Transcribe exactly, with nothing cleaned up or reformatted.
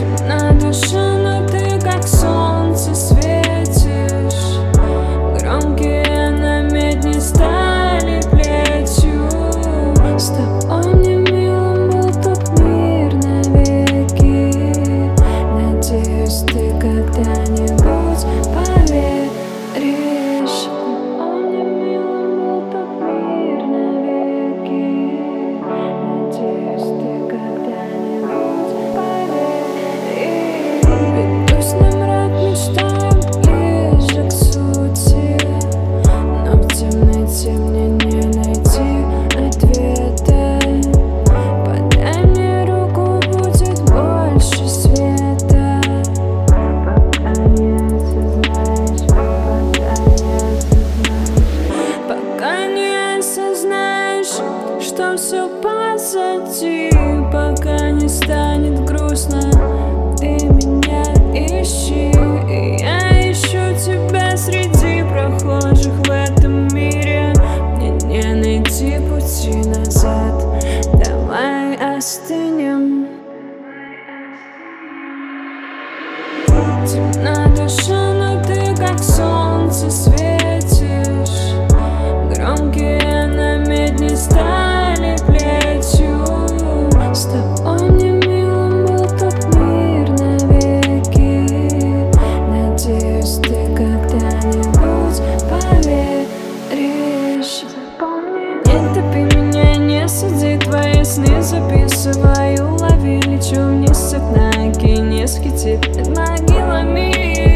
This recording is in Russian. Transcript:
Темна душа, но ты как солнце светишь. Громкие намедни стали плетью. С тобой мне милым был тот мир навеки. Надеюсь, ты когда-нибудь поверишь. С тобой мне милым был тот мир навеки. Надеюсь, ты когда-нибудь поверишь. Ведь пусть нам рад, мечтаем ближе к сути, но в темноте мне не найти ответа. Подай мне руку, будет больше света. Пока не осознаешь, пока не осознаешь, что все позади. Пока не станет грустно, ты меня ищи. И я ищу тебя среди прохожих в этом мире. Мне не найти пути назад. Давай остынем. Темна душа, но ты как солнце светишь. Громкие намедни стали плетью. С тобой мне милым был тот мир навеки. Надеюсь, ты когда-нибудь поверишь. Запомни, не топи меня, не суди, твои сны записываю. Лови, лечу вниз с окна, океанский тип над могилами.